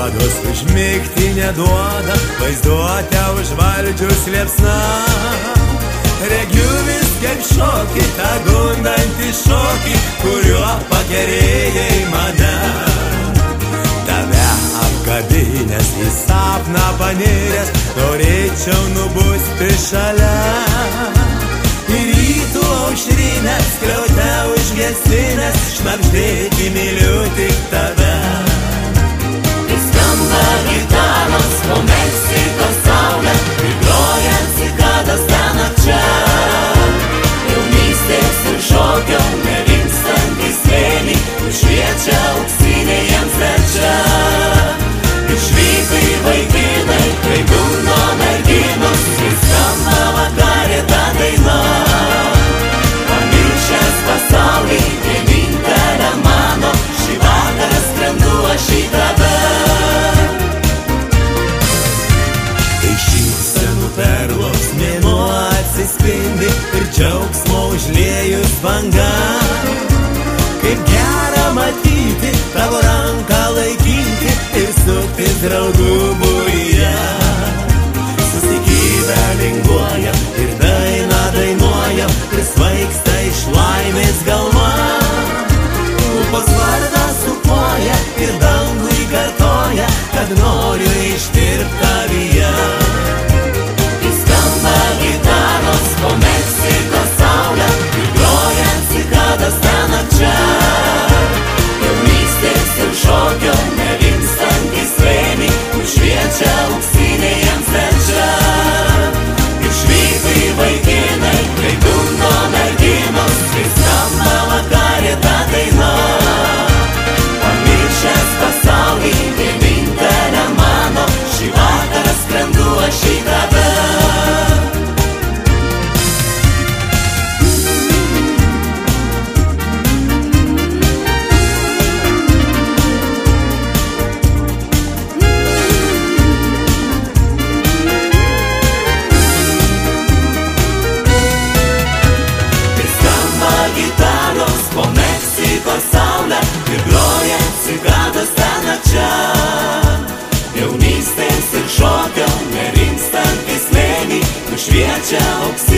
duodos užmigti neduoda, vaizduotę užvaldžius liepsna. Regiu vis kaip šokį, tą gundantį šokį, kuriuo pagerėjai mane. Tave apkabinęs, į sapną paniręs, norėčiau nubusti šalia. Ir rytų aušrinės, skliaute užgesinės, šnabždėti myliu tik tave. Kai skamba gitaros po Meksikos saulę, kai groja cikados ten čia. Jaunystės ir šokio nerimstantys slėniai, nušviečia auksiniai jiems trečia. Išvykai vaikinai, kai gundo merginos, kai skamba vakarė ta daina. Pamiršęs pasaulį, vienintelė mano, šį vakarą skrendu aš į tave. Kai šypsenų perlos mėnuo atsispindi ir džiaugsmo užliejus banga. Kaip gera matyti, tavo ranką laikyti ir suktis draugų būryje. Susikibę linguojam ir dainą dainuojam, ir svaigsta iš laimės galva. Upos vardą supoja ir dangui kartoja, kad noriu ištirpt tavyje. Kai skamba gitaros po Meksikos saulę, kai groja cikados ten čia. Jaunystės ir šokio nerimstantys slėniai, nušviečia auksiniai jiems trečia. Išvykai vaikinai, kai gundo merginos, kai skamba vakarė ta daina. Pamiršęs pasaulį, vienintelė mano, šį vakarą skrendu aš į tave. Po Meksikos saulę ir groja cikados ten čia. Jaunystės ir šokio nerimstantys slėniai, nušviečia auksiniai.